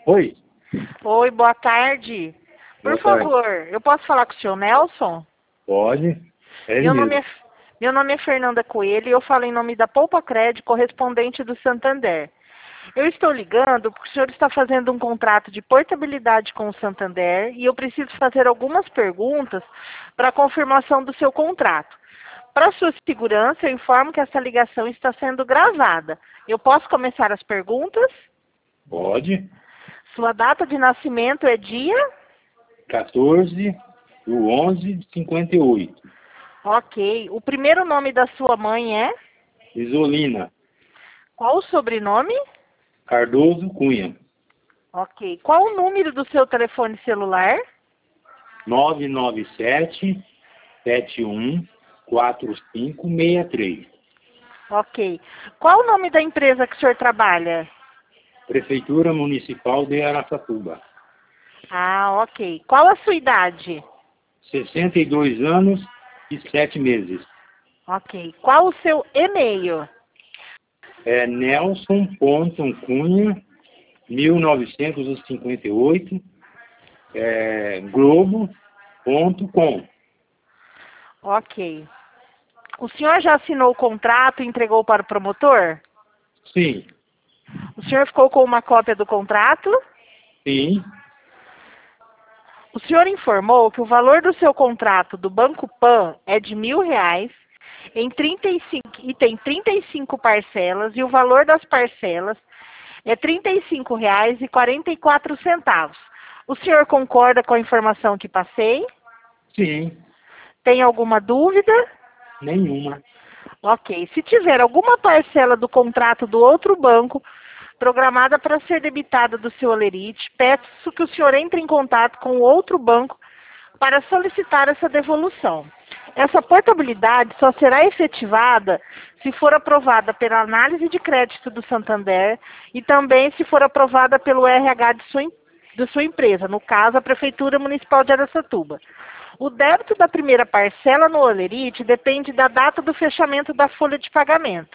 Oi, Oi, boa tarde. boa Por tarde. favor, eu posso falar com o senhor Nelson? Pode? É ele Meu nome mesmo. é, meu nome é Fernanda Coelho e eu falo em nome da Poupa Crédito, correspondente do Santander. Eu estou ligando porque o senhor está fazendo um contrato de portabilidade com o Santander e eu preciso fazer algumas perguntas para a confirmação do seu contrato. Para sua segurança, eu informo que essa ligação está sendo gravada. Eu posso começar as perguntas? Pode? Sua data de nascimento é dia? 14/11/58. Ok. O primeiro nome da sua mãe é? Isolina. Qual o sobrenome? Cardoso Cunha. Ok. Qual o número do seu telefone celular? 997-714563. Ok. Qual o nome da empresa que o senhor trabalha? Prefeitura Municipal de Araçatuba. Ah, ok. Qual a sua idade? 62 anos e 7 meses. Ok. Qual o seu e-mail? É Nelson.Cunha, 1958, globo.com. Ok. O senhor já assinou o contrato e entregou para o promotor? Sim, O senhor ficou com uma cópia do contrato? sim, O senhor informou que o valor do seu contrato do Banco Pan é de R$ 1.000 e tem 35 parcelas e o valor das parcelas é R$ 35,44. O senhor concorda com a informação que passei? sim, Tem alguma dúvida? nenhuma. Ok. Se tiver alguma parcela do contrato do outro banco programada para ser debitada do seu Olerite, peço que o senhor entre em contato com o outro banco para solicitar essa devolução. Essa portabilidade só será efetivada se for aprovada pela análise de crédito do Santander e também se for aprovada pelo RH de sua empresa, no caso, a Prefeitura Municipal de Araçatuba. O débito da primeira parcela no Olerite depende da data do fechamento da folha de pagamento,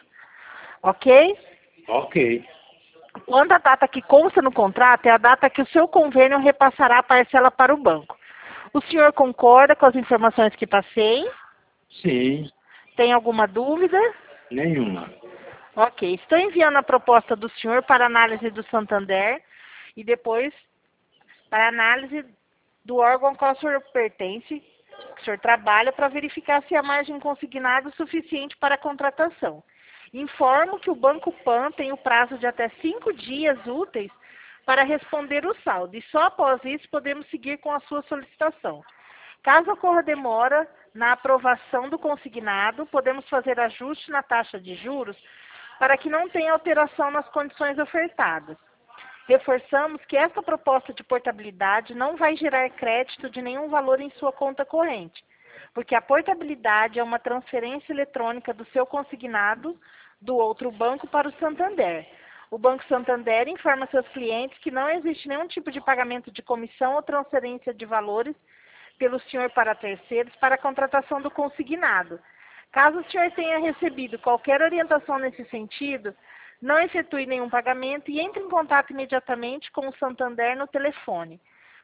ok? Ok, Quando a data que consta no contrato é a data que o seu convênio repassará a parcela para o banco. O senhor concorda com as informações que passei? sim, Tem alguma dúvida? nenhuma. Ok. Estou enviando a proposta do senhor para análise do Santander e depois para análise do órgão ao qual o senhor pertence, que o senhor trabalha, para verificar se a margem consignada é suficiente para a contratação. Informo que o Banco Pan tem o prazo de até 5 dias úteis para responder o saldo e só após isso podemos seguir com a sua solicitação. Caso ocorra demora na aprovação do consignado, podemos fazer ajuste na taxa de juros para que não tenha alteração nas condições ofertadas. Reforçamos que esta proposta de portabilidade não vai gerar crédito de nenhum valor em sua conta corrente, porque a portabilidade é uma transferência eletrônica do seu consignado do outro banco para o Santander. O Banco Santander informa seus clientes que não existe nenhum tipo de pagamento de comissão ou transferência de valores pelo senhor para terceiros para a contratação do consignado. Caso o senhor tenha recebido qualquer orientação nesse sentido, não efetue nenhum pagamento e entre em contato imediatamente com o Santander no telefone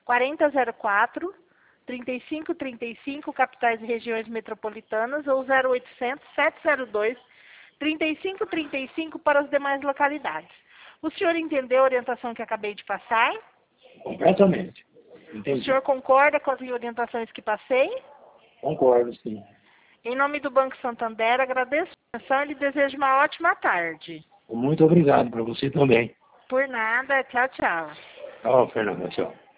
4004-3535, capitais e regiões metropolitanas, ou 0800-702-3535 para as demais localidades. O senhor entendeu a orientação que acabei de passar? Completamente. O Entendi. senhor concorda com as orientações que passei? Concordo, sim. Em nome do Banco Santander, agradeço a atenção e lhe desejo uma ótima tarde. Muito obrigado para você também. Por nada, tchau, tchau. Tchau, Fernanda. Tchau.